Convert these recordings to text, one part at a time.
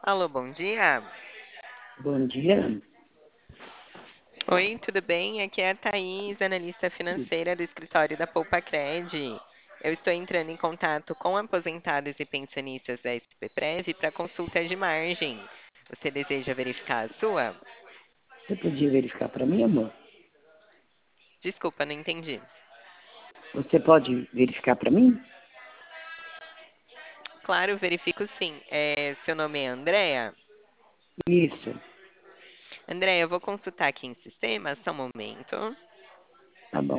Alô, bom dia. Bom dia. Oi, tudo bem? Aqui é a Thaís, analista financeira do escritório da Poupa Cred. Eu estou entrando em contato com aposentados e pensionistas da SPPrev para consulta de margem. Você deseja verificar a sua? Você podia verificar para mim, amor? Desculpa, não entendi. Você pode verificar para mim? Claro, verifico sim. Seu nome é Andréa? Isso, Andréa, eu vou consultar aqui em sistema, só um momento. tá bom.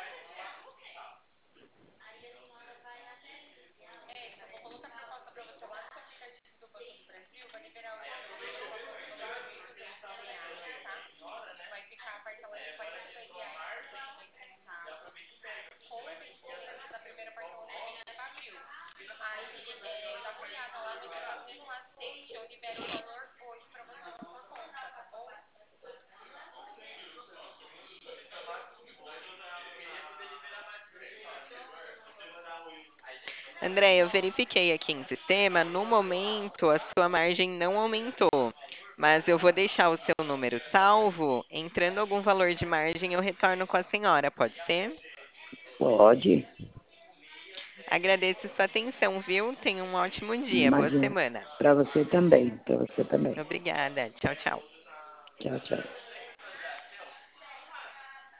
André, eu verifiquei aqui em sistema, no momento a sua margem não aumentou, mas eu vou deixar o seu número salvo. Entrando algum valor de margem, eu retorno com a senhora, pode ser? Pode. Agradeço sua atenção, viu? Tenha um ótimo dia, boa Imagina. semana. Para você também. Para você também. Obrigada, tchau, tchau. Tchau, tchau.